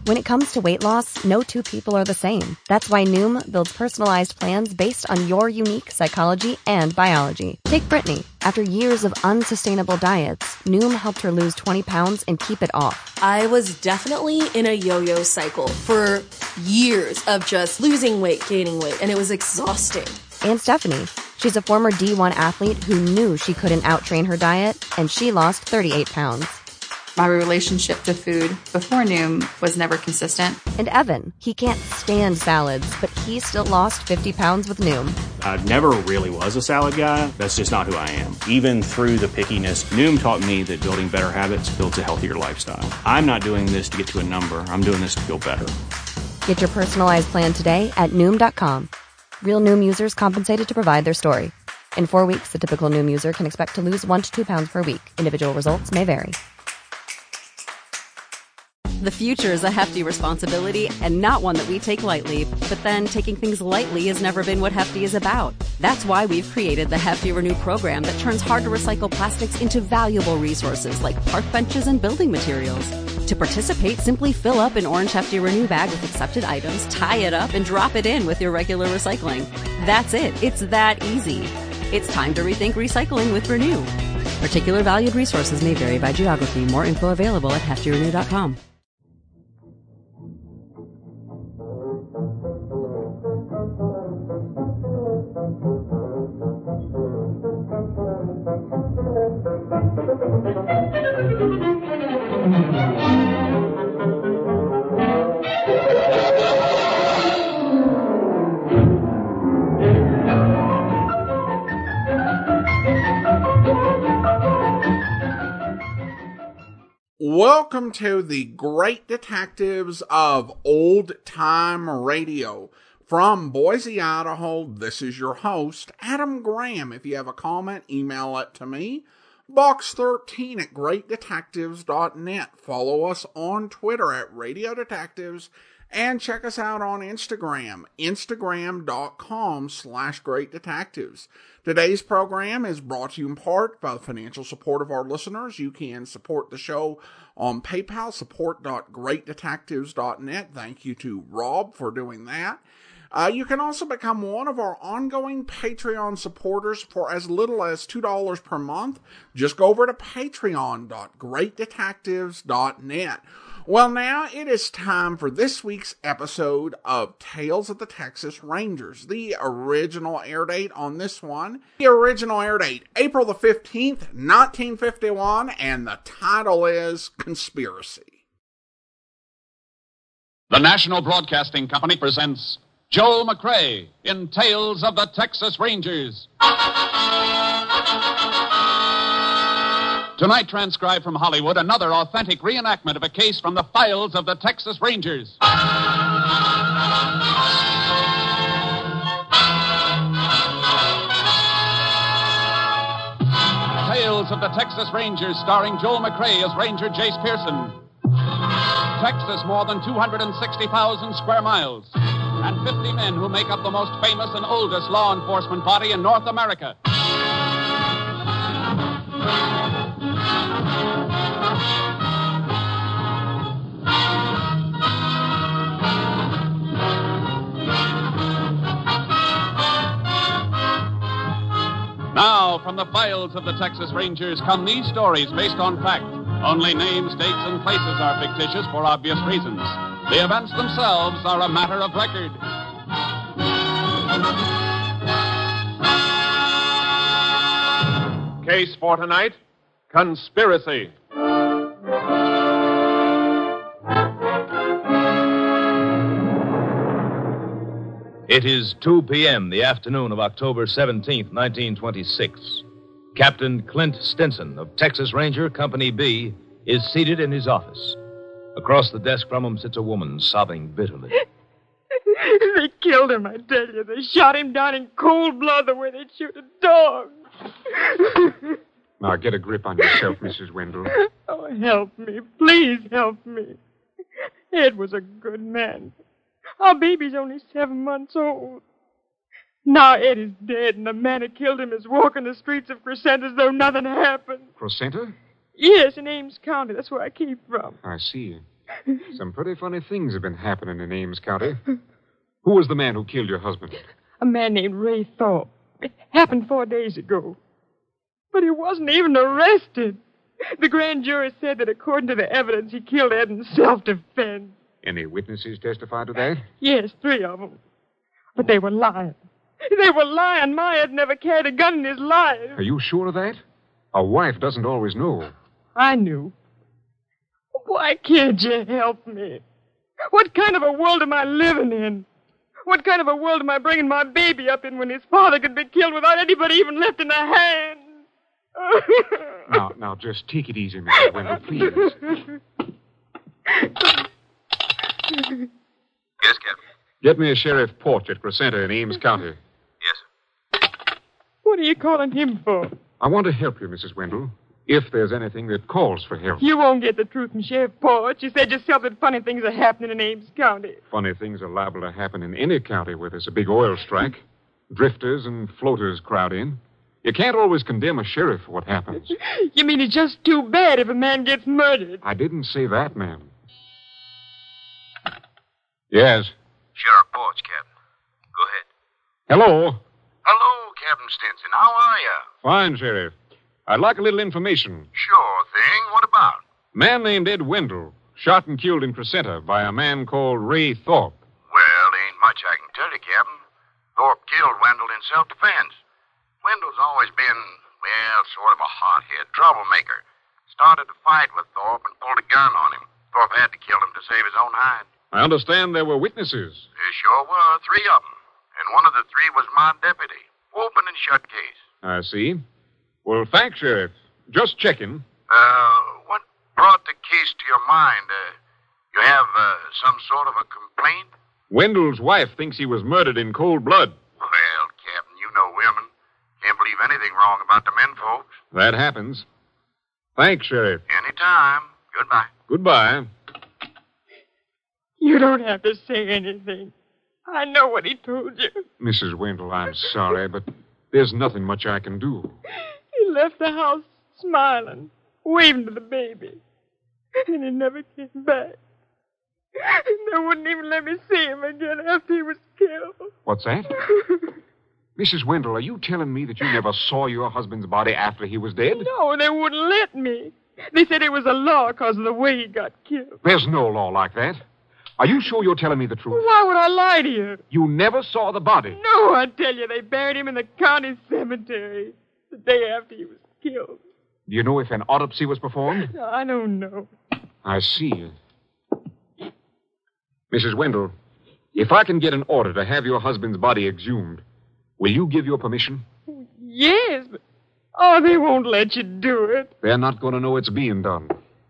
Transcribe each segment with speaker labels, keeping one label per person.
Speaker 1: When it comes to weight loss, no two people are the same. That's why Noom builds personalized plans based on your unique psychology and biology. Take Brittany. After years of unsustainable diets, Noom helped her lose 20 pounds and keep it off.
Speaker 2: I was definitely in a yo-yo cycle for years of just losing weight, gaining weight, and it was exhausting.
Speaker 1: And Stephanie. She's a former D1 athlete who knew she couldn't outtrain her diet, and she lost 38 pounds.
Speaker 3: My relationship to food before Noom was never consistent.
Speaker 1: And Evan, he can't stand salads, but he still lost 50 pounds with Noom.
Speaker 4: I never really was a salad guy. That's just not who I am. Even through the pickiness, Noom taught me that building better habits builds a healthier lifestyle. I'm not doing this to get to a number. I'm doing this to feel better.
Speaker 1: Get your personalized plan today at Noom.com. Real Noom users compensated to provide their story. In 4 weeks, the typical Noom user can expect to lose 1 to 2 pounds per week. Individual results may vary.
Speaker 5: The future is a hefty responsibility and not one that we take lightly. But then taking things lightly has never been what Hefty is about. That's why we've created the Hefty Renew program that turns hard-to-recycle plastics into valuable resources like park benches and building materials. To participate, simply fill up an orange Hefty Renew bag with accepted items, tie it up, and drop it in with your regular recycling. That's it. It's that easy. It's time to rethink recycling with Renew. Particular valued resources may vary by geography. More info available at heftyrenew.com.
Speaker 6: Welcome to the Great Detectives of Old Time Radio. From Boise, Idaho, this is your host, Adam Graham. If you have a comment, email it to me, box13 at greatdetectives.net. Follow us on Twitter at Radio Detectives, and check us out on Instagram, instagram.com/greatdetectives. Today's program is brought to you in part by the financial support of our listeners. You can support the show on PayPal, support.greatdetectives.net. Thank you to Rob for doing that. You can also become one of our ongoing Patreon supporters for as little as $2 per month. Just go over to patreon.greatdetectives.net. Well, now it is time for this week's episode of Tales of the Texas Rangers. The original air date on this one. The original air date, April the 15th, 1951, and the title is Conspiracy.
Speaker 7: The National Broadcasting Company presents Joel McCrea in Tales of the Texas Rangers. Tonight, transcribed from Hollywood, another authentic reenactment of a case from the files of the Texas Rangers. Tales of the Texas Rangers, starring Joel McCrea as Ranger Jace Pearson. Texas, more than 260,000 square miles, and 50 men who make up the most famous and oldest law enforcement body in North America. Now, from the files of the Texas Rangers come these stories based on fact. Only names, dates, and places are fictitious for obvious reasons. The events themselves are a matter of record. Case for tonight, Conspiracy.
Speaker 8: It is 2 p.m., the afternoon of October 17th, 1926. Captain Clint Stinson of Texas Ranger Company B is seated in his office. Across the desk from him sits a woman sobbing bitterly.
Speaker 9: They killed him, I tell you. They shot him down in cold blood the way they'd shoot a dog.
Speaker 10: Now, get a grip on yourself, Mrs. Wendell.
Speaker 9: Oh, help me. Please help me. Ed was a good man. Our baby's only 7 months old. Now Ed is dead, and the man who killed him is walking the streets of Crescent as though nothing happened.
Speaker 10: Crescenta?
Speaker 9: Yes, in Ames County. That's where I came from.
Speaker 10: I see. Some pretty funny things have been happening in Ames County. Who was the man who killed your husband?
Speaker 9: A man named Ray Thorpe. It happened 4 days ago. But he wasn't even arrested. The grand jury said that according to the evidence, he killed Ed in self-defense.
Speaker 10: Any witnesses testify to that?
Speaker 9: Yes, 3 of them. But they were lying. They were lying. My Ed never carried a gun in his life.
Speaker 10: Are you sure of that? A wife doesn't always know.
Speaker 9: I knew. Why can't you help me? What kind of a world am I living in? What kind of a world am I bringing my baby up in when his father could be killed without anybody even lifting a hand?
Speaker 10: Now, just take it easy, Mrs. Wendell, please.
Speaker 11: Yes, Captain.
Speaker 10: Get me a Sheriff Porch at Crescenta in Ames County.
Speaker 11: Yes, sir.
Speaker 9: What are you calling him for?
Speaker 10: I want to help you, Mrs. Wendell, if there's anything that calls for help.
Speaker 9: You won't get the truth from Sheriff Porch. You said yourself that funny things are happening in Ames County.
Speaker 10: Funny things are liable to happen in any county where there's a big oil strike. Drifters and floaters crowd in. You can't always condemn a sheriff for what happens.
Speaker 9: You mean it's just too bad if a man gets murdered?
Speaker 10: I didn't say that, ma'am. Yes.
Speaker 11: Sheriff Porch, Captain. Go ahead.
Speaker 10: Hello.
Speaker 11: Hello, Captain Stinson. How are you?
Speaker 10: Fine, Sheriff. I'd like a little information.
Speaker 11: Sure thing. What about?
Speaker 10: Man named Ed Wendell, shot and killed in Crescenta by a man called Ray Thorpe.
Speaker 11: Well, ain't much I can tell you, Captain. Thorpe killed Wendell in self-defense. Wendell's always been, well, sort of a hothead, troublemaker. Started to fight with Thorpe and pulled a gun on him. Thorpe had to kill him to save his own hide.
Speaker 10: I understand there were witnesses.
Speaker 11: There sure were, 3 of them. And one of the 3 was my deputy. Open and shut case.
Speaker 10: I see. Well, thanks, Sheriff. Just checking.
Speaker 11: What brought the case to your mind? You have some sort of a complaint?
Speaker 10: Wendell's wife thinks he was murdered in cold blood.
Speaker 11: Well, Captain, you know women. Can't believe anything wrong about the men folks.
Speaker 10: That happens. Thanks, Sheriff.
Speaker 11: Anytime. Goodbye.
Speaker 10: Goodbye.
Speaker 9: You don't have to say anything. I know what he told you.
Speaker 10: Mrs. Wendell, I'm sorry, but there's nothing much I can do.
Speaker 9: He left the house smiling, waving to the baby. And he never came back. They wouldn't even let me see him again after he was killed.
Speaker 10: What's that? Mrs. Wendell, are you telling me that you never saw your husband's body after he was dead?
Speaker 9: No, they wouldn't let me. They said it was a law because of the way he got killed.
Speaker 10: There's no law like that. Are you sure you're telling me the truth?
Speaker 9: Why would I lie to you?
Speaker 10: You never saw the body?
Speaker 9: No, I tell you, they buried him in the county cemetery the day after he was killed.
Speaker 10: Do you know if an autopsy was performed?
Speaker 9: I don't know.
Speaker 10: I see. Mrs. Wendell, if I can get an order to have your husband's body exhumed, will you give your permission?
Speaker 9: Yes, but... Oh, they won't let you do it.
Speaker 10: They're not going to know it's being done.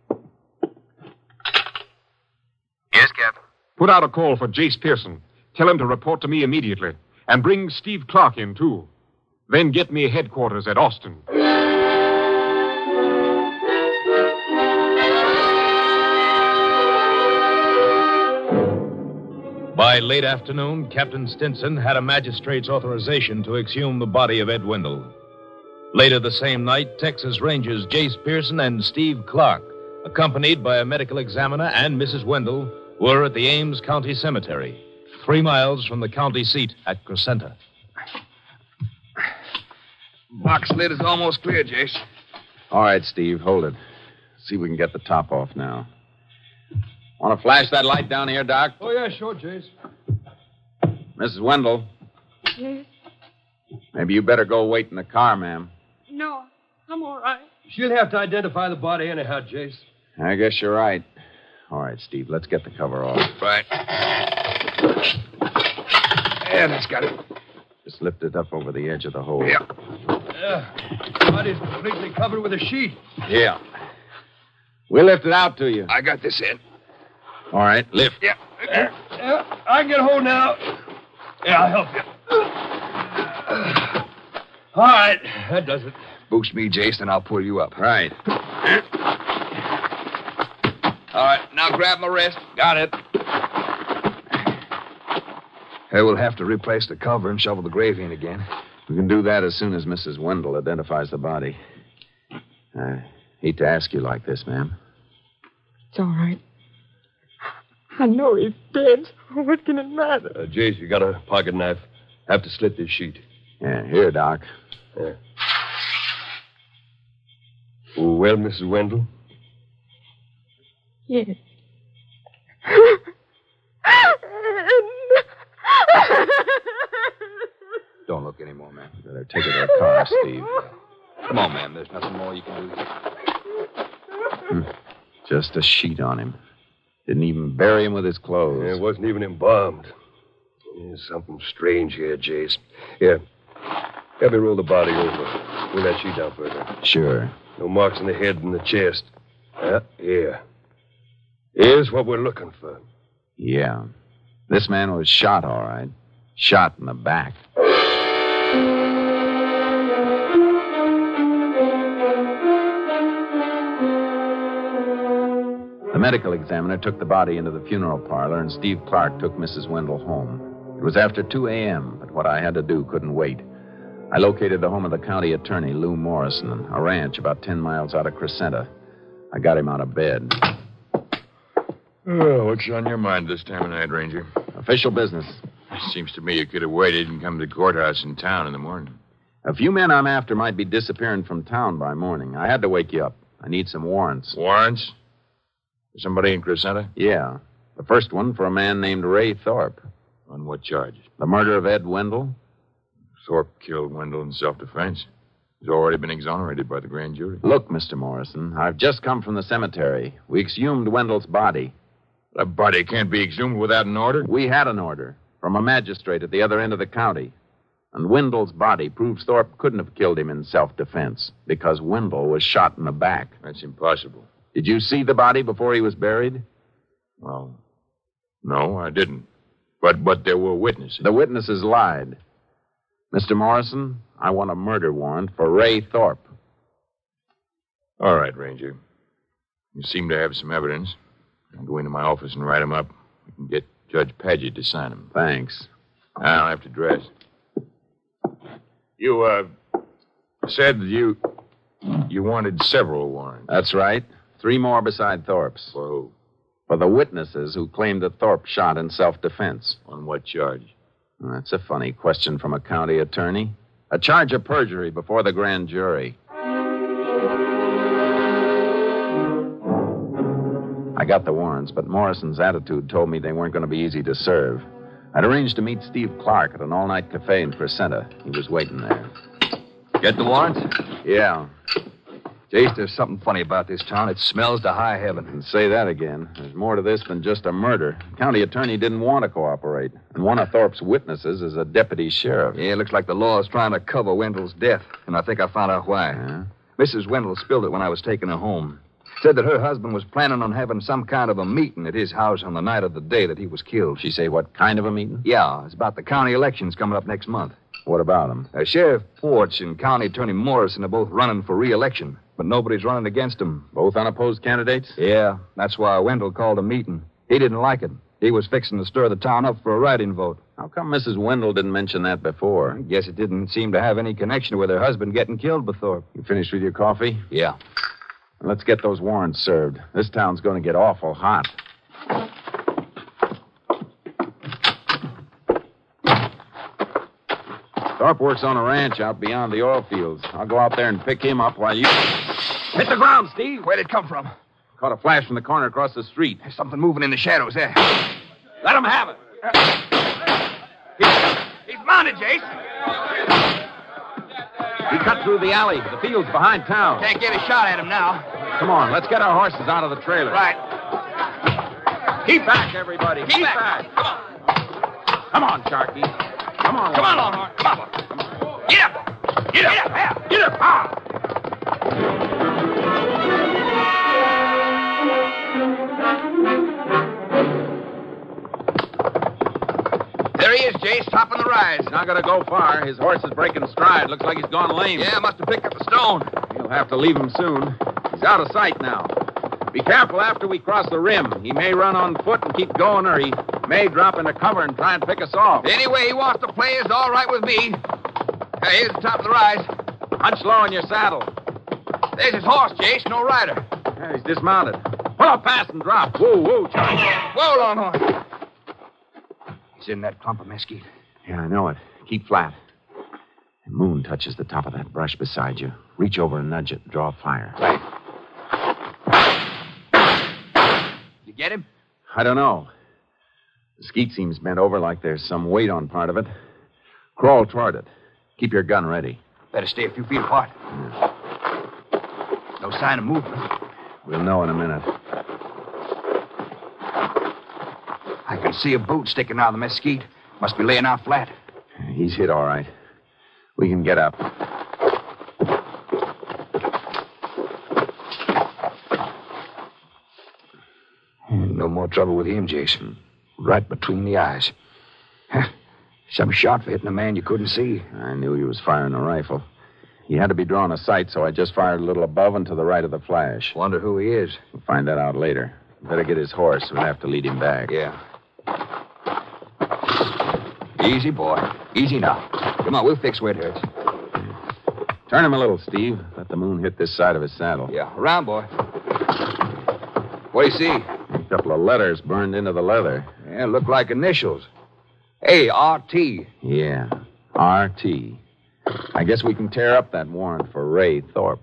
Speaker 11: Yes, Captain.
Speaker 10: Put out a call for Jace Pearson. Tell him to report to me immediately. And bring Steve Clark in, too. Then get me headquarters at Austin.
Speaker 8: By late afternoon, Captain Stinson had a magistrate's authorization to exhume the body of Ed Wendell. Later the same night, Texas Rangers Jace Pearson and Steve Clark, accompanied by a medical examiner and Mrs. Wendell, were at the Ames County Cemetery, 3 miles from the county seat at Crescenta.
Speaker 12: Box lid is almost clear, Jace.
Speaker 13: All right, Steve, hold it. See if we can get the top off now. Want to flash that light down here, Doc?
Speaker 14: Oh, yeah, sure, Jace.
Speaker 13: Mrs. Wendell,
Speaker 9: Yes?
Speaker 13: maybe you better go wait in the car, ma'am.
Speaker 9: No, I'm all right.
Speaker 14: She'll have to identify the body anyhow, Jace.
Speaker 13: I guess you're right. All right, Steve, let's get the cover off.
Speaker 12: Right. Yeah, that's got it.
Speaker 13: Just lift it up over the edge of the hole.
Speaker 12: Yeah.
Speaker 14: Yeah. Body's completely covered with a sheet.
Speaker 13: Yeah. We'll lift it out to you.
Speaker 12: I got this end.
Speaker 13: All right, lift.
Speaker 12: Yeah.
Speaker 14: Yeah, I can get hold now. Yeah, I'll help you. All right, that does it.
Speaker 12: Boost me, Jace, and I'll pull you up.
Speaker 13: Right.
Speaker 12: All right, now grab my wrist. Got it. Hey, we'll have to replace the cover and shovel the grave in again.
Speaker 13: We can do that as soon as Mrs. Wendell identifies the body. I hate to ask you like this, ma'am.
Speaker 9: It's all right. I know he's dead. What can it matter?
Speaker 14: Jace, you got a pocket knife. Have to slit this sheet.
Speaker 13: Yeah, here, Doc.
Speaker 14: Yeah. Well, Mrs. Wendell?
Speaker 9: Yes.
Speaker 12: Don't look anymore, man.
Speaker 13: Better take her to the car, Steve.
Speaker 12: Come on, man. There's nothing more you can do.
Speaker 13: Just a sheet on him. Didn't even bury him with his clothes.
Speaker 14: Yeah, it wasn't even embalmed. There's something strange here, Jace. Here. Have me roll the body over. Pull that sheet down further.
Speaker 13: Sure.
Speaker 14: No marks on the head and the chest. Here. Here's what we're looking for.
Speaker 13: Yeah. This man was shot, all right. Shot in the back. The medical examiner took the body into the funeral parlor, and Steve Clark took Mrs. Wendell home. It was after 2 a.m., but what I had to do couldn't wait. I located the home of the county attorney, Lou Morrison, a ranch about 10 miles out of Crescenta. I got him out of bed.
Speaker 15: Oh, what's on your mind this time of night, Ranger?
Speaker 13: Official business.
Speaker 15: Seems to me you could have waited and come to the courthouse in town in the morning.
Speaker 13: A few men I'm after might be disappearing from town by morning. I had to wake you up. I need some warrants.
Speaker 15: Warrants? For somebody in Crescenta?
Speaker 13: Yeah. The first one for a man named Ray Thorpe.
Speaker 15: On what charge?
Speaker 13: The murder of Ed Wendell.
Speaker 15: Thorpe killed Wendell in self-defense. He's already been exonerated by the grand jury.
Speaker 13: Look, Mr. Morrison, I've just come from the cemetery. We exhumed Wendell's body.
Speaker 15: A body can't be exhumed without an order?
Speaker 13: We had an order from a magistrate at the other end of the county. And Wendell's body proves Thorpe couldn't have killed him in self-defense because Wendell was shot in the back.
Speaker 15: That's impossible.
Speaker 13: Did you see the body before he was buried?
Speaker 15: Well, no, I didn't. But there were witnesses.
Speaker 13: The witnesses lied. Mr. Morrison, I want a murder warrant for Ray Thorpe.
Speaker 15: All right, Ranger. You seem to have some evidence. I'll go into my office and write them up. We can get Judge Paget to sign them.
Speaker 13: Thanks.
Speaker 15: I'll have to dress. You, said you wanted several warrants.
Speaker 13: That's right. 3 more beside Thorpe's.
Speaker 15: For who?
Speaker 13: For the witnesses who claimed that Thorpe shot in self-defense.
Speaker 15: On what charge?
Speaker 13: That's a funny question from a county attorney. A charge of perjury before the grand jury. I got the warrants, but Morrison's attitude told me they weren't going to be easy to serve. I'd arranged to meet Steve Clark at an all-night cafe in Crescenta. He was waiting there.
Speaker 12: Get the warrants?
Speaker 13: Yeah.
Speaker 12: Jace, there's something funny about this town. It smells to high heaven.
Speaker 13: And say that again. There's more to this than just a murder. The county attorney didn't want to cooperate. And one of Thorpe's witnesses is a deputy sheriff.
Speaker 12: Yeah, it looks like the law is trying to cover Wendell's death. And I think I found out why.
Speaker 13: Yeah?
Speaker 12: Mrs. Wendell spilled it when I was taking her home. Said that her husband was planning on having some kind of a meeting at his house on the night of the day that he was killed.
Speaker 13: She say what kind of a meeting?
Speaker 12: Yeah, it's about the county elections coming up next month.
Speaker 13: What about them?
Speaker 12: Sheriff Porch and County Attorney Morrison are both running for re-election, but nobody's running against them.
Speaker 13: Both unopposed candidates?
Speaker 12: Yeah, that's why Wendell called a meeting. He didn't like it. He was fixing to stir the town up for a write-in vote.
Speaker 13: How come Mrs. Wendell didn't mention that before?
Speaker 12: I guess it didn't seem to have any connection with her husband getting killed by Thorpe.
Speaker 13: You finished with your coffee?
Speaker 12: Yeah.
Speaker 13: Let's get those warrants served. This town's going to get awful hot. Thorpe works on a ranch out beyond the oil fields. I'll go out there and pick him up while you...
Speaker 12: Hit the ground, Steve. Where'd it come from?
Speaker 13: Caught a flash from the corner across the street.
Speaker 12: There's something moving in the shadows there.
Speaker 14: Let him have it. He's mounted, Jace.
Speaker 13: He cut through the alley. The field's behind town.
Speaker 14: Can't get a shot at him now.
Speaker 13: Come on, let's get our horses out of the trailer.
Speaker 14: Right.
Speaker 13: Keep back, everybody. Keep back.
Speaker 14: Come on.
Speaker 13: Come on, Sharky. Come on.
Speaker 14: Come on, Longhorn. Come on. Get up. Get up. Get up. Get up. Ah. There he is, Jace, topping the rise.
Speaker 13: He's not going to go far. His horse is breaking stride. Looks like he's gone lame.
Speaker 14: Yeah, must have picked up a stone.
Speaker 13: You'll have to leave him soon. He's out of sight now. Be careful after we cross the rim. He may run on foot and keep going, or he may drop into cover and try and pick us off.
Speaker 14: Any way he wants to play is all right with me. Here's the top of the rise.
Speaker 13: Hunch low in your saddle.
Speaker 14: There's his horse, Jace, no rider.
Speaker 13: Yeah, he's dismounted. Pull up fast and drop. Whoa, Charlie.
Speaker 12: Whoa, Longhorn. He's in that clump of mesquite.
Speaker 13: Yeah, I know it. Keep flat. The moon touches the top of that brush beside you. Reach over and nudge it. Draw fire.
Speaker 12: Right. You get him?
Speaker 13: I don't know. The skeet seems bent over like there's some weight on part of it. Crawl toward it. Keep your gun ready.
Speaker 12: Better stay a few feet apart. No sign of movement.
Speaker 13: We'll know in a minute.
Speaker 12: I can see a boot sticking out of the mesquite. Must be laying out flat.
Speaker 13: He's hit all right. We can get up.
Speaker 12: No more trouble with him, Jason. Right between the eyes. Some shot for hitting a man you couldn't see.
Speaker 13: I knew he was firing a rifle. He had to be drawing a sight, so I just fired a little above and to the right of the flash.
Speaker 12: Wonder who he is.
Speaker 13: We'll find that out later. Better get his horse. We'll have to lead him back.
Speaker 12: Yeah. Easy, boy. Easy now. Come on, we'll fix where it hurts.
Speaker 13: Turn him a little, Steve. Let the moon hit this side of his saddle.
Speaker 12: Yeah, around, boy. What do you see?
Speaker 13: A couple of letters burned into the leather.
Speaker 12: Yeah, look like initials. A-R-T.
Speaker 13: Yeah, R.T. I guess we can tear up that warrant for Ray Thorpe.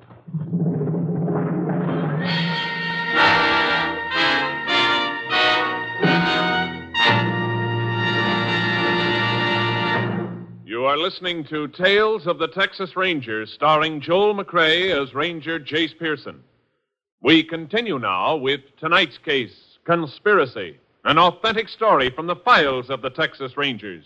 Speaker 16: You are listening to Tales of the Texas Rangers, starring Joel McCrea as Ranger Jace Pearson. We continue now with tonight's case, Conspiracy, an authentic story from the files of the Texas Rangers.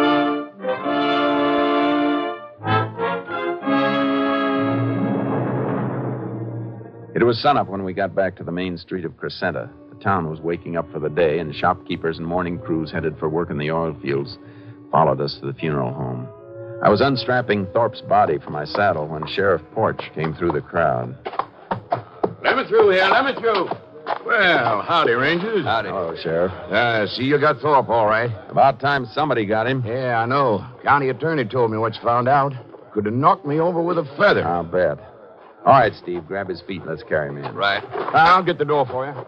Speaker 13: It was sunup when we got back to the main street of Crescenta. The town was waking up for the day, and shopkeepers and morning crews headed for work in the oil fields followed us to the funeral home. I was unstrapping Thorpe's body from my saddle when Sheriff Porch came through the crowd.
Speaker 17: Let me through here. Let me through. Well, howdy, Rangers.
Speaker 12: Howdy.
Speaker 13: Hello, Sheriff.
Speaker 17: See, you got Thorpe all right.
Speaker 13: About time somebody got him.
Speaker 17: Yeah, I know. County attorney told me what you found out. Could have knocked me over with a feather.
Speaker 13: I'll bet. All right, Steve, grab his feet and let's carry him in.
Speaker 12: Right.
Speaker 17: I'll get the door for you.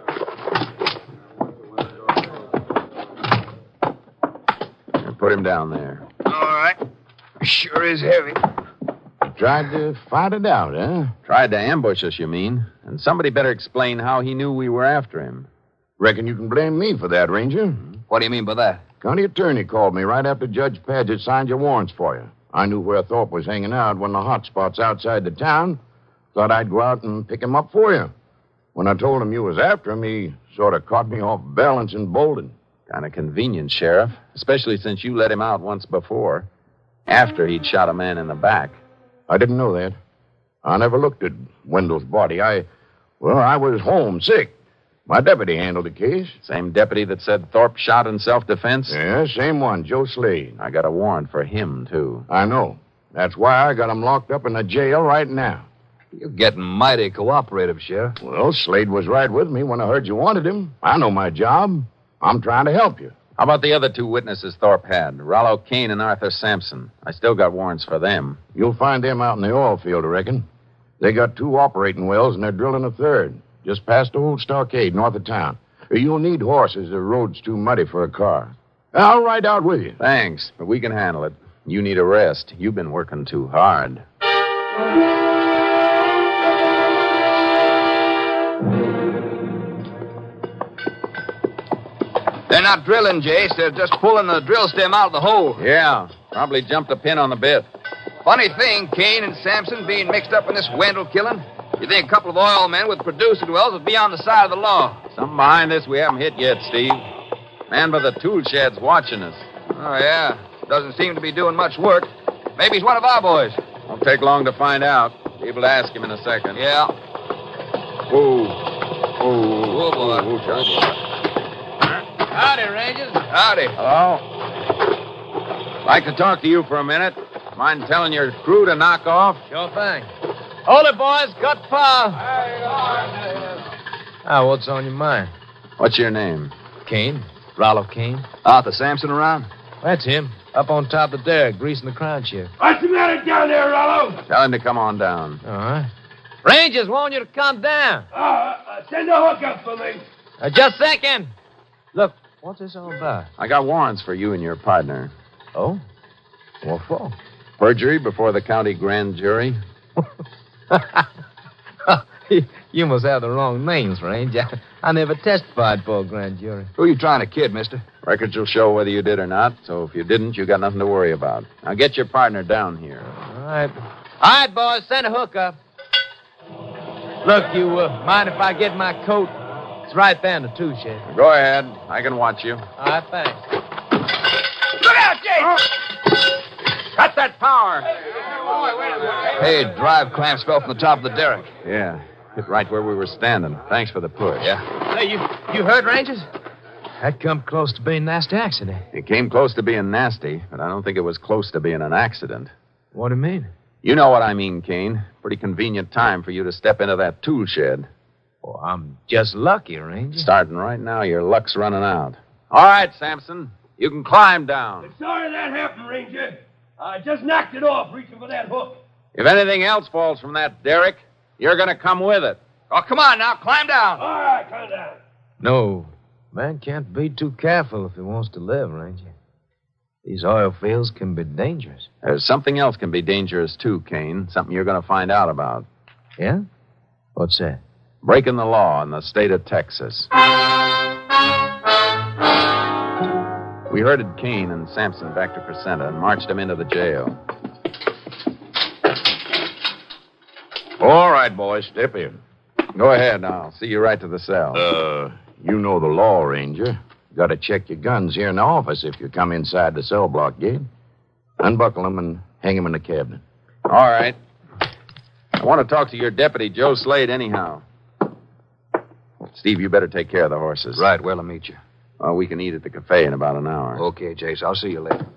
Speaker 13: Put him down there.
Speaker 12: All right. Sure is heavy.
Speaker 17: Tried to find it out, huh?
Speaker 13: Tried to ambush us, you mean? And somebody better explain how he knew we were after him.
Speaker 17: Reckon you can blame me for that, Ranger.
Speaker 12: What do you mean by that?
Speaker 17: County attorney called me right after Judge Paget signed your warrants for you. I knew where Thorpe was hanging out, one of the hot spots outside the town. Thought I'd go out and pick him up for you. When I told him you was after him, he sort of caught me off balance and bolted.
Speaker 13: Kind of convenient, Sheriff. Especially since you let him out once before. After he'd shot a man in the back.
Speaker 17: I didn't know that. I never looked at Wendell's body. I was home sick. My deputy handled the case.
Speaker 13: Same deputy that said Thorpe shot in self-defense?
Speaker 17: Yeah, same one, Joe Slade.
Speaker 13: I got a warrant for him, too.
Speaker 17: I know. That's why I got him locked up in the jail right now.
Speaker 12: You're getting mighty cooperative, Sheriff.
Speaker 17: Well, Slade was right with me when I heard you wanted him. I know my job. I'm trying to help you.
Speaker 13: How about the other two witnesses Thorpe had? Rollo Kane and Arthur Sampson. I still got warrants for them.
Speaker 17: You'll find them out in the oil field, I reckon. They got 2 operating wells, and they're drilling a 3rd. Just past the old stockade north of town. You'll need horses. The road's too muddy for a car. I'll ride out with you.
Speaker 13: Thanks, but we can handle it. You need a rest. You've been working too hard.
Speaker 12: They're not drilling, Jace. They're just pulling the drill stem out of the hole.
Speaker 13: Yeah, probably jumped a pin on the bit.
Speaker 12: Funny thing, Kane and Sampson being mixed up in this Wendell killing. You think a couple of oil men with producing wells would be on the side of the law.
Speaker 13: Something behind this we haven't hit yet, Steve. Man by the tool shed's watching us.
Speaker 12: Oh, yeah. Doesn't seem to be doing much work. Maybe he's one of our boys.
Speaker 13: Won't take long to find out. Be able to ask him in a second.
Speaker 12: Yeah.
Speaker 13: Whoa.
Speaker 12: Oh, boy.
Speaker 13: Whoa, Charlie.
Speaker 12: Howdy, Rangers. Howdy.
Speaker 13: Hello. Like to talk to you for a minute. Mind telling your crew to knock off?
Speaker 18: Sure thing. Hold it, boys. Cut fire. What's on your mind?
Speaker 13: What's your name?
Speaker 18: Kane. Rollo Kane.
Speaker 12: Arthur Sampson around?
Speaker 18: That's him. Up on top of the derrick, greasing the crown shift.
Speaker 19: What's the matter down there, Rollo?
Speaker 13: Tell him to come on down.
Speaker 18: All right. Rangers want you to come down.
Speaker 19: Send a hook up for me.
Speaker 18: Just a second. Look, what's this all about?
Speaker 13: I got warrants for you and your partner.
Speaker 18: Oh? What for?
Speaker 13: Perjury before the county grand jury.
Speaker 18: You must have the wrong names, Ranger. I never testified for a grand jury.
Speaker 12: Who are you trying to kid, mister?
Speaker 13: Records will show whether you did or not, so if you didn't, you got nothing to worry about. Now get your partner down here.
Speaker 18: All right. All right, boys, send a hook up. Look, you mind if I get my coat? It's right there in the tool shed.
Speaker 13: Go ahead. I can watch you.
Speaker 18: All right, thanks.
Speaker 19: Look out, Jake!
Speaker 13: Cut that power.
Speaker 12: Hey, drive clamps fell from the top of the derrick.
Speaker 13: Yeah, hit right where we were standing. Thanks for the push.
Speaker 12: Yeah.
Speaker 18: Hey, you heard, Rangers? That come close to being a nasty accident.
Speaker 13: It came close to being nasty, but I don't think it was close to being an accident.
Speaker 18: What do you mean?
Speaker 13: You know what I mean, Kane. Pretty convenient time for you to step into that tool shed.
Speaker 18: Oh, I'm just lucky, Ranger.
Speaker 13: Starting right now, your luck's running out. All right, Sampson. You can climb down.
Speaker 19: Sorry that happened, Ranger. I just knocked it off reaching for that hook.
Speaker 13: If anything else falls from that derrick, you're going to come with it.
Speaker 12: Oh, come on now. Climb down.
Speaker 19: All right, climb down.
Speaker 18: No, man can't be too careful if he wants to live, Ranger. These oil fields can be dangerous.
Speaker 13: There's something else can be dangerous, too, Kane. Something you're going to find out about.
Speaker 18: Yeah? What's that?
Speaker 13: Breaking the law in the state of Texas. We herded Kane and Sampson back to Crescenta and marched them into the jail.
Speaker 17: All right, boys, step in.
Speaker 13: Go ahead. I'll see you right to the cell.
Speaker 17: You know the law, Ranger. Got to check your guns here in the office if you come inside the cell block gate. Unbuckle them and hang them in the cabinet.
Speaker 13: All right. I want to talk to your deputy, Joe Slade, anyhow. Steve, you better take care of the horses.
Speaker 12: Right, where'll I meet you?
Speaker 13: We can eat at the cafe in about an hour.
Speaker 12: Okay, Jace. I'll see you later.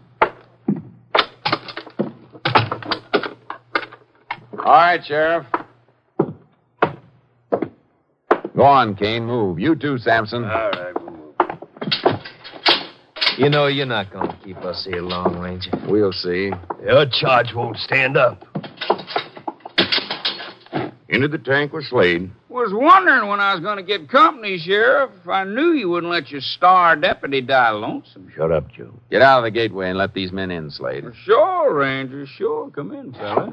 Speaker 13: All right, Sheriff. Go on, Kane. Move. You too, Sampson.
Speaker 19: All right, we'll move.
Speaker 18: You know you're not going to keep us here long, Ranger.
Speaker 13: We'll see.
Speaker 19: Your charge won't stand up.
Speaker 17: Into the tank with Slade.
Speaker 20: Was wondering when I was going to get company, Sheriff. I knew you wouldn't let your star deputy die lonesome.
Speaker 17: Shut up, Joe.
Speaker 13: Get out of the gateway and let these men in, Slade.
Speaker 20: Sure, Ranger, sure. Come in, fella.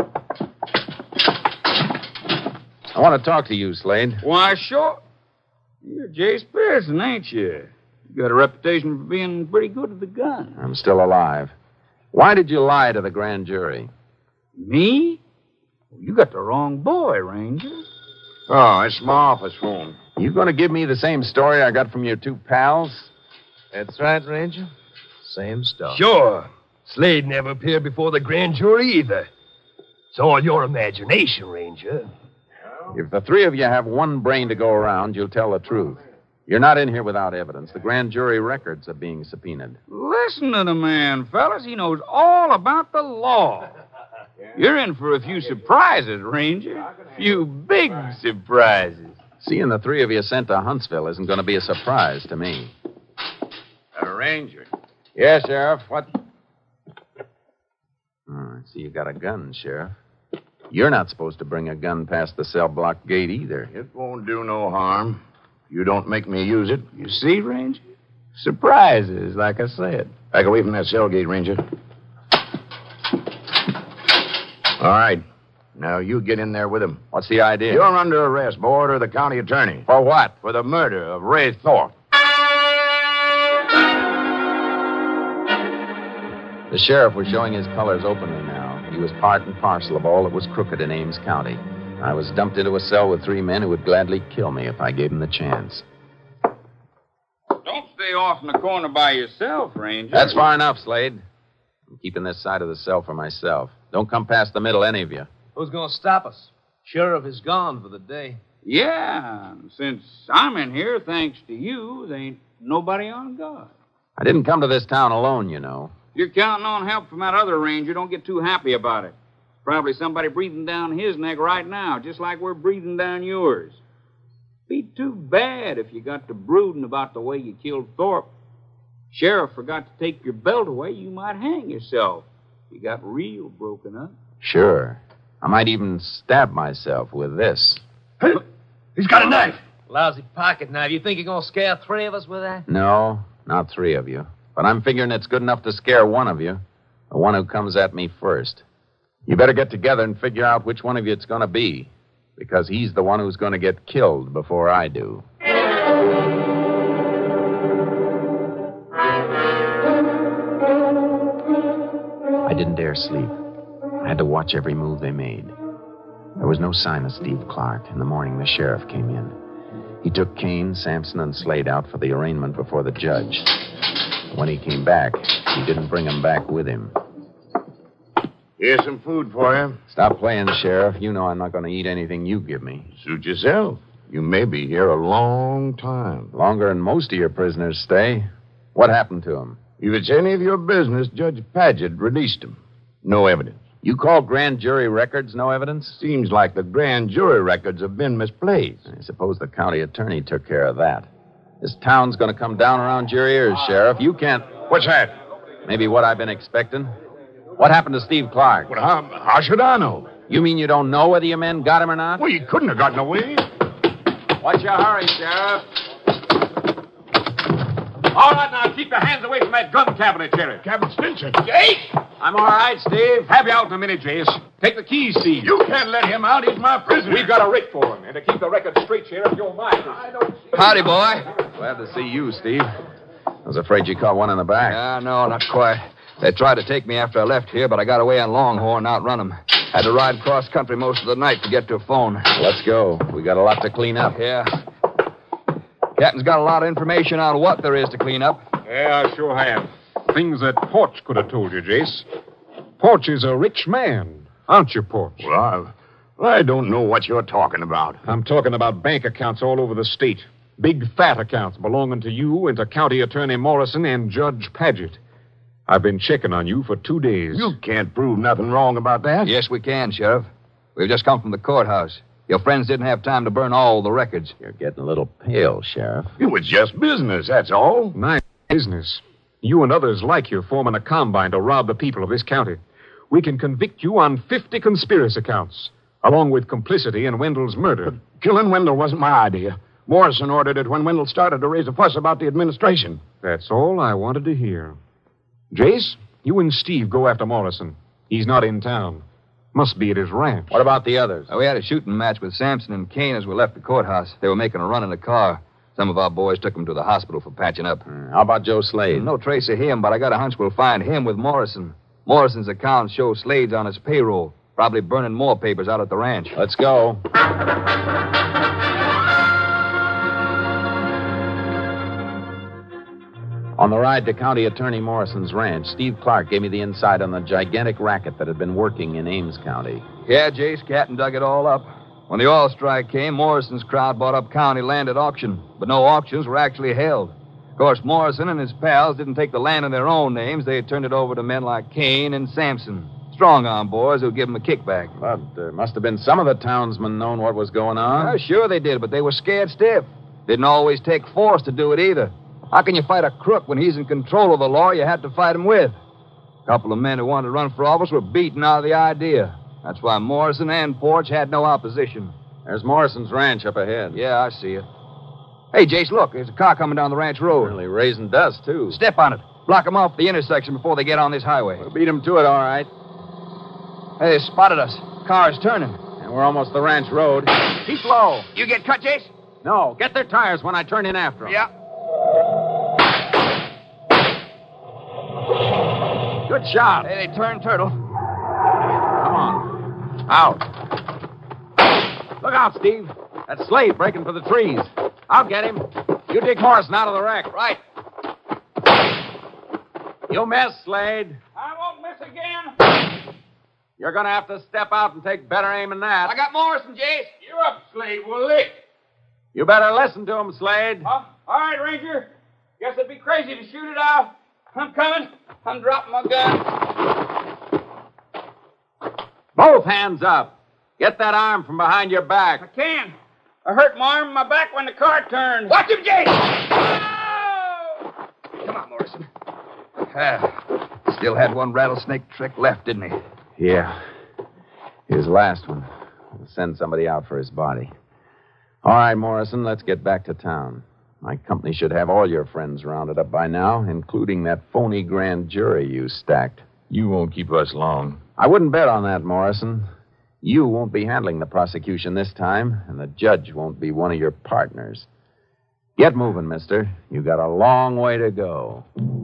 Speaker 13: I want to talk to you, Slade.
Speaker 20: Why, sure. You're Jace Pearson, ain't you? You got a reputation for being pretty good at the gun.
Speaker 13: I'm still alive. Why did you lie to the grand jury?
Speaker 20: Me? You got the wrong boy, Ranger.
Speaker 17: Oh, it's my office phone.
Speaker 13: You going to give me the same story I got from your two pals?
Speaker 18: That's right, Ranger. Same stuff.
Speaker 19: Sure. Slade never appeared before the grand jury either. It's all your imagination, Ranger.
Speaker 13: If the three of you have one brain to go around, you'll tell the truth. You're not in here without evidence. The grand jury records are being subpoenaed.
Speaker 20: Listen to the man, fellas. He knows all about the law. You're in for a few surprises, Ranger. A few big surprises.
Speaker 13: Seeing the three of you sent to Huntsville isn't going to be a surprise to me.
Speaker 17: Ranger.
Speaker 13: Yes, Sheriff. What? I see you got a gun, Sheriff. You're not supposed to bring a gun past the cell block gate either.
Speaker 17: It won't do no harm. You don't make me use it.
Speaker 20: You see, Ranger? Surprises, like I said.
Speaker 17: Back away from that cell gate, Ranger. All right. Now you get in there with him.
Speaker 13: What's the idea?
Speaker 17: You're under arrest, boy, order of the county attorney.
Speaker 13: For what?
Speaker 17: For the murder of Ray Thorpe.
Speaker 13: The sheriff was showing his colors openly now. He was part and parcel of all that was crooked in Ames County. I was dumped into a cell with three men who would gladly kill me if I gave them the chance.
Speaker 20: Don't stay off in the corner by yourself, Ranger.
Speaker 13: That's far enough, Slade. I'm keeping this side of the cell for myself. Don't come past the middle, any of you.
Speaker 18: Who's going to stop us? Sheriff is gone for the day.
Speaker 20: Yeah, since I'm in here, thanks to you, there ain't nobody on guard.
Speaker 13: I didn't come to this town alone, you know.
Speaker 20: You're counting on help from that other ranger. Don't get too happy about it. Probably somebody breathing down his neck right now, just like we're breathing down yours. Be too bad if you got to brooding about the way you killed Thorpe. Sheriff forgot to take your belt away, you might hang yourself. You got real broken up.
Speaker 13: Sure. I might even stab myself with this.
Speaker 19: Hey, he's got a knife.
Speaker 18: Lousy pocket knife. You think you're going to scare 3 of us with that?
Speaker 13: No, not 3 of you. But I'm figuring it's good enough to scare one of you. The one who comes at me first. You better get together and figure out which one of you it's going to be. Because he's the one who's going to get killed before I do. I didn't dare sleep. I had to watch every move they made. There was no sign of Steve Clark. In the morning, the sheriff came in. He took Kane, Sampson, and Slade out for the arraignment before the judge. When he came back, he didn't bring them back with him.
Speaker 17: Here's some food for you.
Speaker 13: Stop playing, Sheriff. You know I'm not going to eat anything you give me.
Speaker 17: Suit yourself. You may be here a long time.
Speaker 13: Longer than most of your prisoners stay. What happened to him?
Speaker 17: If it's any of your business, Judge Paget released him. No evidence.
Speaker 13: You call grand jury records no evidence?
Speaker 17: Seems like the grand jury records have been misplaced.
Speaker 13: I suppose the county attorney took care of that. This town's going to come down around your ears, Sheriff. You can't...
Speaker 17: What's that?
Speaker 13: Maybe what I've been expecting. What happened to Steve Clark?
Speaker 17: Well, how should I know?
Speaker 13: You mean you don't know whether your men got him or not?
Speaker 17: Well, you couldn't have gotten away.
Speaker 13: What's your hurry, Sheriff?
Speaker 16: All right, now, keep your hands away from that gun cabinet, Sheriff.
Speaker 17: Captain Stinson.
Speaker 16: Jace!
Speaker 13: I'm all right, Steve.
Speaker 16: Have you out in a minute, Jace. Take the keys, Steve.
Speaker 17: You can't let him out. He's my prisoner.
Speaker 16: We've got a writ for him. And to keep the record straight, Sheriff, you're mine.
Speaker 18: Howdy, boy.
Speaker 13: Glad to see you, Steve. I was afraid you caught one in the back.
Speaker 12: No, not quite. They tried to take me after I left here, but I got away on Longhorn and outrun them. Had to ride cross country most of the night to get to a phone.
Speaker 13: Let's go. We got a lot to clean up.
Speaker 12: Yeah. Captain's got a lot of information on what there is to clean up.
Speaker 10: Yeah, I sure have. Things that Porch could have told you, Jace. Porch is a rich man, aren't you, Porch?
Speaker 17: Well, I don't know what you're talking about.
Speaker 10: I'm talking about bank accounts all over the state. Big, fat accounts belonging to you and to County Attorney Morrison and Judge Paget. I've been checking on you for 2 days.
Speaker 17: You can't prove nothing wrong about that.
Speaker 12: Yes, we can, Sheriff. We've just come from the courthouse. Your friends didn't have time to burn all the records.
Speaker 13: You're getting a little pale, Sheriff.
Speaker 17: It was just business, that's all.
Speaker 10: Nice business. You and others like you forming a combine to rob the people of this county. We can convict you on 50 conspiracy counts, along with complicity in Wendell's murder.
Speaker 17: But killing Wendell wasn't my idea. Morrison ordered it when Wendell started to raise a fuss about the administration.
Speaker 10: That's all I wanted to hear. Jace, you and Steve go after Morrison. He's not in town. Must be at his ranch.
Speaker 13: What about the others?
Speaker 12: We had a shooting match with Sampson and Kane as we left the courthouse. They were making a run in a car. Some of our boys took him to the hospital for patching up.
Speaker 13: How about Joe Slade?
Speaker 12: No trace of him, but I got a hunch we'll find him with Morrison. Morrison's accounts show Slade's on his payroll. Probably burning more papers out at the ranch.
Speaker 13: Let's go. On the ride to County Attorney Morrison's ranch, Steve Clark gave me the inside on the gigantic racket that had been working in Ames County.
Speaker 12: Yeah, Jace, Captain dug it all up. When the oil strike came, Morrison's crowd bought up county land at auction, but no auctions were actually held. Of course, Morrison and his pals didn't take the land in their own names. They turned it over to men like Kane and Sampson, strong-arm boys who'd give them a kickback.
Speaker 13: But there must have been some of the townsmen known what was going on.
Speaker 12: Sure they did, but they were scared stiff. Didn't always take force to do it either. How can you fight a crook when he's in control of the law you had to fight him with? A couple of men who wanted to run for office were beaten out of the idea. That's why Morrison and Porch had no opposition.
Speaker 13: There's Morrison's ranch up ahead.
Speaker 12: Yeah, I see it. Hey, Jace, look. There's a car coming down the ranch road.
Speaker 13: Really raising dust, too.
Speaker 12: Step on it. Block them off the intersection before they get on this highway.
Speaker 13: We'll beat them to it, all right.
Speaker 12: Hey, they spotted us. Car's turning.
Speaker 13: And we're almost the ranch road.
Speaker 12: Keep low. You get cut, Jace?
Speaker 13: No, get their tires when I turn in after them.
Speaker 12: Yeah.
Speaker 13: Good shot.
Speaker 12: Hey, they turned turtle.
Speaker 13: Come on. Out. Look out, Steve. That's Slade breaking for the trees. I'll get him. You dig Morrison out of the wreck.
Speaker 12: Right.
Speaker 13: You miss, Slade.
Speaker 20: I won't miss again.
Speaker 13: You're going to have to step out and take better aim than that.
Speaker 20: I got Morrison, Jace. You're up, Slade. We'll lick.
Speaker 13: You better listen to him, Slade.
Speaker 20: All right, Ranger. Guess it'd be crazy to shoot it out. I'm coming. I'm dropping my gun.
Speaker 13: Both hands up. Get that arm from behind your back.
Speaker 20: I can. I hurt my arm and my back when the car turned. Watch him, Jace! Oh!
Speaker 12: Come on, Morrison. Still had one rattlesnake trick left, didn't he?
Speaker 13: Yeah. His last one. We'll send somebody out for his body. All right, Morrison, let's get back to town. My company should have all your friends rounded up by now, including that phony grand jury you stacked.
Speaker 15: You won't keep us long.
Speaker 13: I wouldn't bet on that, Morrison. You won't be handling the prosecution this time, and the judge won't be one of your partners. Get moving, mister. You got a long way to go.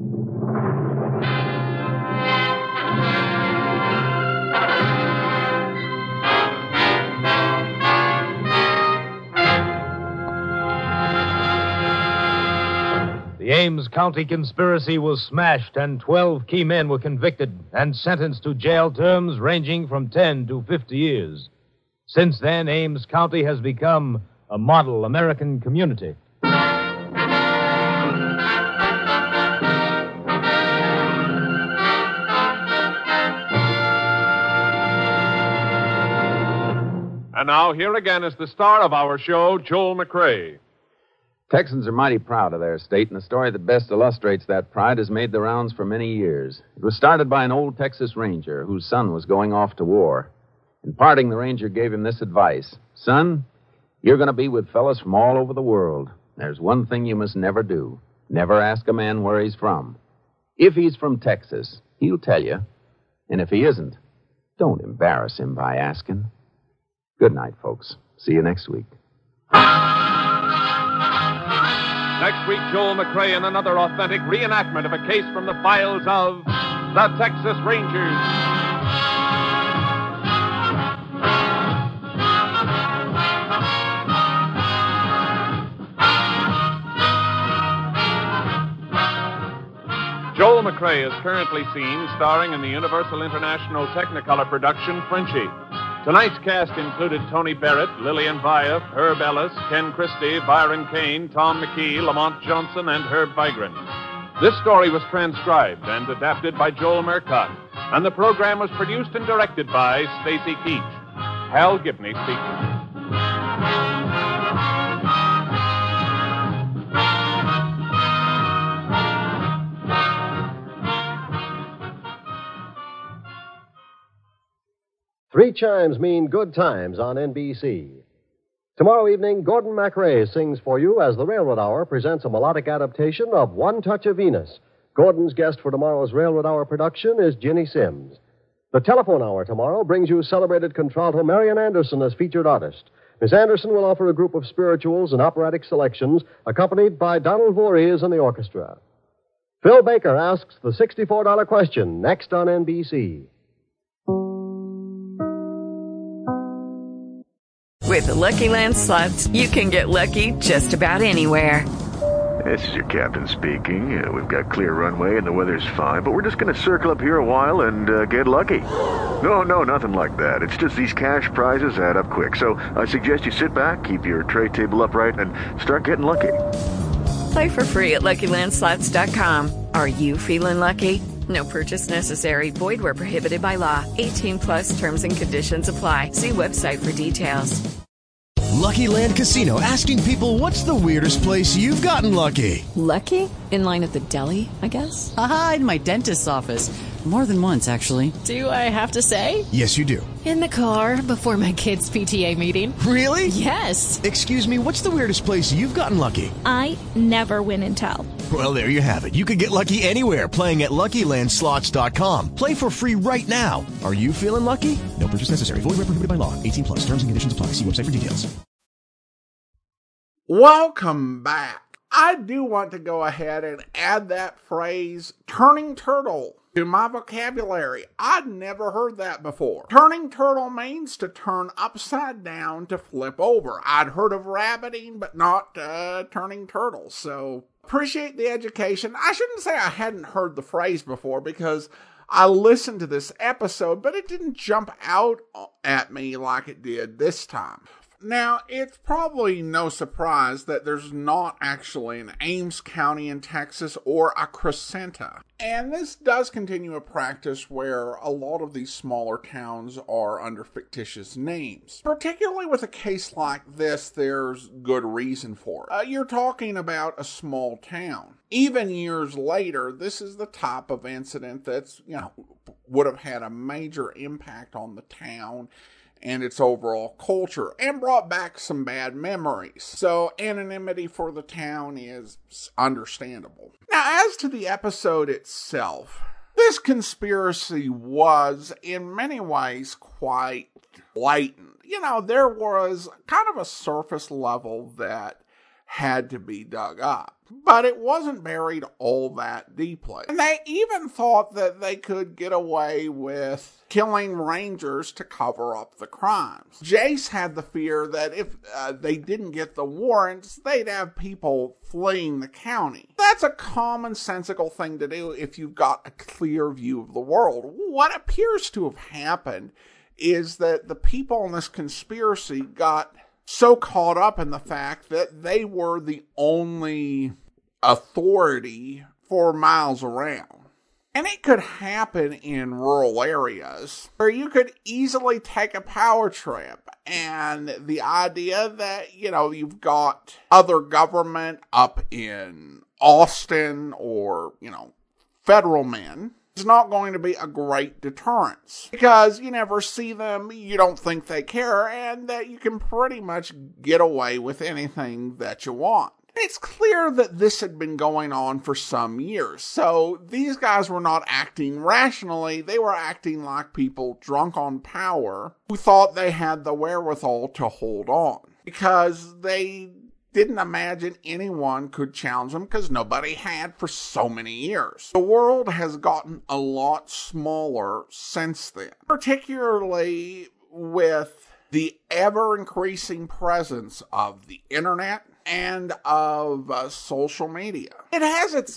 Speaker 8: The Ames County conspiracy was smashed, and 12 key men were convicted and sentenced to jail terms ranging from 10 to 50 years. Since then, Ames County has become a model American community.
Speaker 16: And now, here again is the star of our show, Joel McCrea.
Speaker 13: Texans are mighty proud of their state, and the story that best illustrates that pride has made the rounds for many years. It was started by an old Texas Ranger whose son was going off to war. In parting, the Ranger gave him this advice. Son, you're going to be with fellas from all over the world. There's one thing you must never do. Never ask a man where he's from. If he's from Texas, he'll tell you. And if he isn't, don't embarrass him by asking. Good night, folks. See you next week.
Speaker 16: Next week, Joel McCrea in another authentic reenactment of a case from the files of the Texas Rangers. Joel McCrea is currently seen starring in the Universal International Technicolor production Frenchie. Tonight's cast included Tony Barrett, Lillian Vyeth, Herb Ellis, Ken Christie, Byron Kane, Tom McKee, Lamont Johnson, and Herb Vigran. This story was transcribed and adapted by Joel Murcott, and the program was produced and directed by Stacy Keach. Hal Gibney speaking.
Speaker 21: 3 chimes mean good times on NBC. Tomorrow evening, Gordon MacRae sings for you as the Railroad Hour presents a melodic adaptation of One Touch of Venus. Gordon's guest for tomorrow's Railroad Hour production is Ginny Sims. The Telephone Hour tomorrow brings you celebrated contralto Marian Anderson as featured artist. Miss Anderson will offer a group of spirituals and operatic selections accompanied by Donald Voorhees and the orchestra. Phil Baker asks the $64 question next on NBC.
Speaker 22: With the Lucky Land Slots, you can get lucky just about anywhere.
Speaker 23: This is your captain speaking. We've got clear runway and the weather's fine, but we're just going to circle up here a while and get lucky. No, nothing like that. It's just these cash prizes add up quick. So I suggest you sit back, keep your tray table upright, and start getting lucky.
Speaker 22: Play for free at LuckyLandSlots.com. Are you feeling lucky? No purchase necessary. Void where prohibited by law. 18 plus terms and conditions apply. See website for details.
Speaker 24: Lucky Land Casino, asking people, what's the weirdest place you've gotten lucky?
Speaker 25: Lucky? In line at the deli, I guess?
Speaker 26: Aha, in my dentist's office. More than once, actually.
Speaker 25: Do I have to say?
Speaker 24: Yes, you do.
Speaker 25: In the car before my kids' PTA meeting.
Speaker 24: Really?
Speaker 25: Yes.
Speaker 24: Excuse me, what's the weirdest place you've gotten lucky?
Speaker 27: I never win and tell.
Speaker 24: Well, there you have it. You can get lucky anywhere, playing at LuckyLandSlots.com. Play for free right now. Are you feeling lucky? No purchase necessary. Void where prohibited by law. 18 plus. Terms and conditions apply. See website for details.
Speaker 6: Welcome back. I do want to go ahead and add that phrase, turning turtle, to my vocabulary. I'd never heard that before. Turning turtle means to turn upside down, to flip over. I'd heard of rabbiting, but not turning turtle. So appreciate the education. I shouldn't say I hadn't heard the phrase before because I listened to this episode, but it didn't jump out at me like it did this time. Now, it's probably no surprise that there's not actually an Ames County in Texas or a Crescenta. And this does continue a practice where a lot of these smaller towns are under fictitious names. Particularly with a case like this, there's good reason for it. You're talking about a small town. Even years later, this is the type of incident that's, would have had a major impact on the town and its overall culture, and brought back some bad memories. So anonymity for the town is understandable. Now, as to the episode itself, this conspiracy was, in many ways, quite blatant. There was kind of a surface level that had to be dug up, but it wasn't buried all that deeply. And they even thought that they could get away with killing rangers to cover up the crimes. Jace had the fear that if they didn't get the warrants, they'd have people fleeing the county. That's a commonsensical thing to do if you've got a clear view of the world. What appears to have happened is that the people in this conspiracy got so caught up in the fact that they were the only authority for miles around. And it could happen in rural areas where you could easily take a power trip, and the idea that, you've got other government up in Austin or, federal men, it's not going to be a great deterrence, because you never see them, you don't think they care, and that you can pretty much get away with anything that you want. It's clear that this had been going on for some years, so these guys were not acting rationally, they were acting like people drunk on power who thought they had the wherewithal to hold on, because they didn't imagine anyone could challenge them because nobody had for so many years. The world has gotten a lot smaller since then, particularly with the ever-increasing presence of the internet and of social media. It has its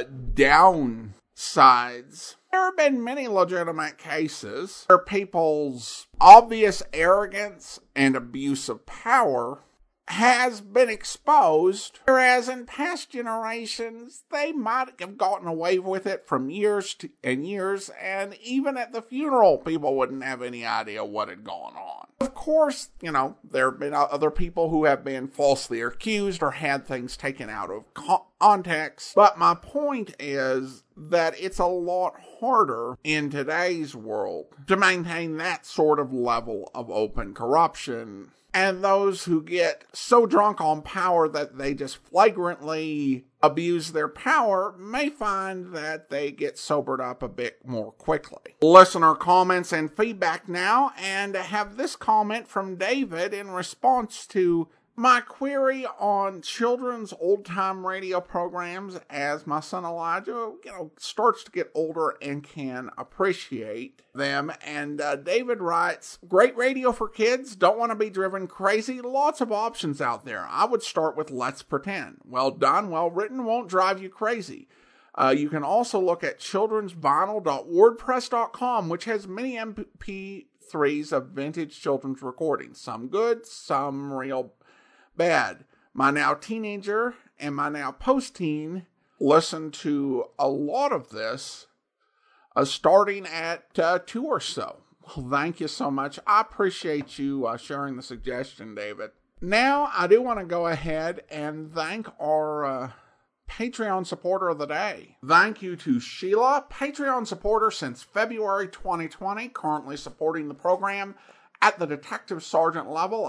Speaker 6: downsides. There have been many legitimate cases where people's obvious arrogance and abuse of power has been exposed, whereas in past generations, they might have gotten away with it from years and years, and even at the funeral, people wouldn't have any idea what had gone on. Of course, there have been other people who have been falsely accused or had things taken out of context, but my point is that it's a lot harder in today's world to maintain that sort of level of open corruption. And those who get so drunk on power that they just flagrantly abuse their power may find that they get sobered up a bit more quickly. Listener comments and feedback now, and have this comment from David in response to my query on children's old-time radio programs as my son Elijah, starts to get older and can appreciate them. And David writes, great radio for kids, don't want to be driven crazy, lots of options out there. I would start with Let's Pretend. Well done, well written, won't drive you crazy. You can also look at childrensvinyl.wordpress.com, which has many MP3s of vintage children's recordings. Some good, some real bad. My now teenager and my now post-teen listen to a lot of this, starting at 2 or so. Well, thank you so much. I appreciate you sharing the suggestion, David. Now, I do want to go ahead and thank our Patreon supporter of the day. Thank you to Sheila, Patreon supporter since February 2020, currently supporting the program at the detective sergeant level,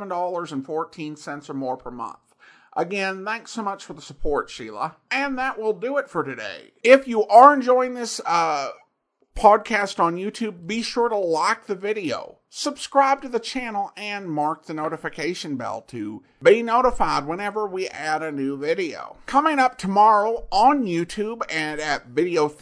Speaker 6: $7.14 or more per month. Again, thanks so much for the support, Sheila. And that will do it for today. If you are enjoying this podcast on YouTube, be sure to like the video, subscribe to the channel, and mark the notification bell to be notified whenever we add a new video. Coming up tomorrow on YouTube and at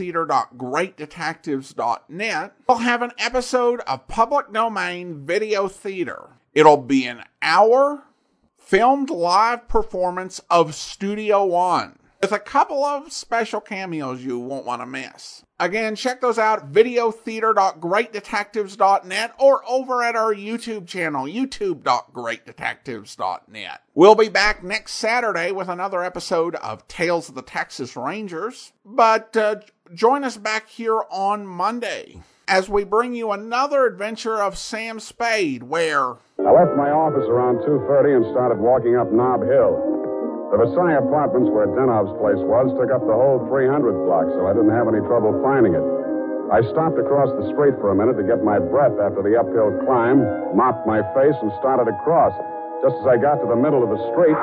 Speaker 6: videotheater.greatdetectives.net, we'll have an episode of Public Domain Video Theater. It'll be an hour filmed live performance of Studio One, with a couple of special cameos you won't want to miss. Again, check those out, videotheater.greatdetectives.net, or over at our YouTube channel, youtube.greatdetectives.net. We'll be back next Saturday with another episode of Tales of the Texas Rangers, but join us back here on Monday as we bring you another adventure of Sam Spade, where
Speaker 1: I left my office around 2:30 and started walking up Nob Hill. The Versailles Apartments, where Denov's place was, took up the whole 300th block, so I didn't have any trouble finding it. I stopped across the street for a minute to get my breath after the uphill climb, mopped my face, and started across. Just as I got to the middle of the street...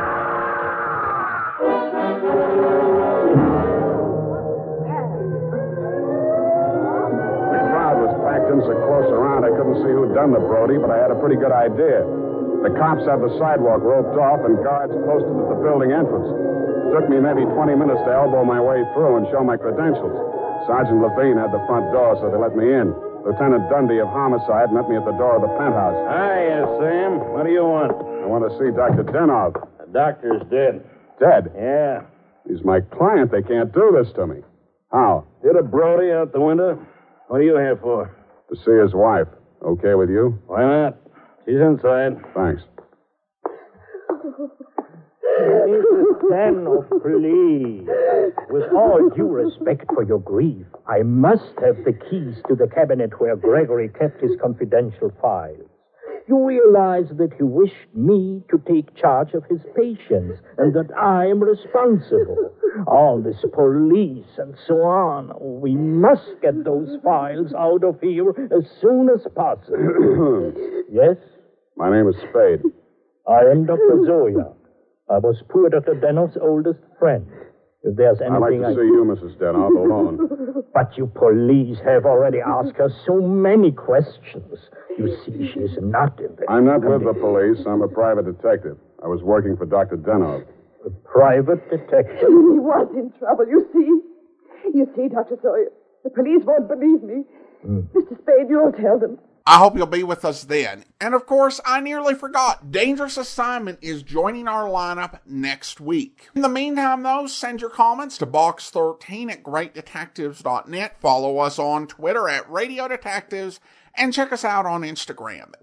Speaker 1: The crowd was packed in so close around I couldn't see who'd done the Brody, but I had a pretty good idea. The cops had the sidewalk roped off and guards posted at the building entrance. It took me maybe 20 minutes to elbow my way through and show my credentials. Sergeant Levine had the front door, so they let me in. Lieutenant Dundee of Homicide met me at the door of the penthouse.
Speaker 2: Hiya, Sam. What do you want?
Speaker 1: I want to see Dr. Denov.
Speaker 2: The doctor's dead.
Speaker 1: Dead?
Speaker 2: Yeah.
Speaker 1: He's my client. They can't do this to me. How?
Speaker 2: Did a Brody out the window? What are you here for?
Speaker 1: To see his wife. Okay with you?
Speaker 2: Why not? She's inside.
Speaker 1: Thanks.
Speaker 3: Mrs. Denov, please. With all due respect for your grief, I must have the keys to the cabinet where Gregory kept his confidential files. You realize that he wished me to take charge of his patients and that I am responsible. All this police and so on. We must get those files out of here as soon as possible. Yes?
Speaker 1: My name is Spade.
Speaker 3: I am Dr. Zoya. I was poor Dr. Denov's oldest friend. If there's anything
Speaker 1: I'd like to see you, Mrs. Denov, alone.
Speaker 3: But you police have already asked her so many questions. You see, she's not in the...
Speaker 1: I'm not with the police. I'm a private detective. I was working for Dr. Denov.
Speaker 3: A private detective?
Speaker 4: He was in trouble, you see. You see, Dr. Sawyer, the police won't believe me. Mr. Spade, you'll tell them.
Speaker 6: I hope you'll be with us then. And of course, I nearly forgot, Dangerous Assignment is joining our lineup next week. In the meantime, though, send your comments to box13 at greatdetectives.net. Follow us on Twitter at Radio Detectives. And check us out on Instagram,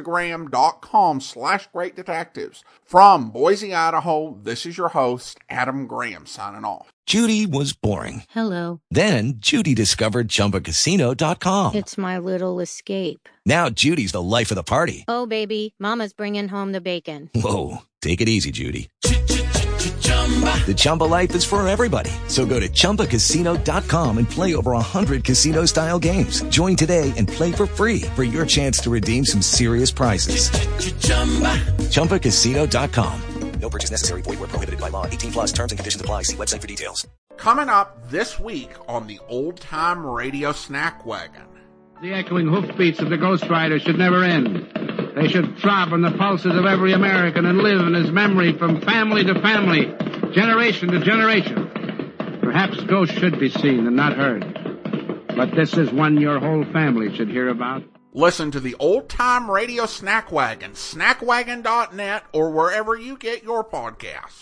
Speaker 6: instagram.com/greatdetectives. From Boise, Idaho, this is your host, Adam Graham, signing off.
Speaker 5: Judy was boring.
Speaker 7: Hello.
Speaker 5: Then Judy discovered ChumbaCasino.com.
Speaker 7: It's my little escape.
Speaker 5: Now Judy's the life of the party.
Speaker 7: Oh, baby, mama's bringing home the bacon.
Speaker 5: Whoa, take it easy, Judy. The Chumba life is for everybody. So go to ChumbaCasino.com and play over 100 casino-style games. Join today and play for free for your chance to redeem some serious prizes. ChumbaCasino.com.
Speaker 24: No purchase necessary. Void where prohibited by law. 18+ terms and conditions apply. See website for details.
Speaker 6: Coming up this week on the Old Time Radio Snack Wagon.
Speaker 9: The echoing hoofbeats of the Ghost Rider should never end. They should throb on the pulses of every American and live in his memory from family to family, generation to generation. Perhaps ghosts should be seen and not heard. But this is one your whole family should hear about.
Speaker 6: Listen to the Old Time Radio Snack Wagon, snackwagon.net, or wherever you get your podcasts.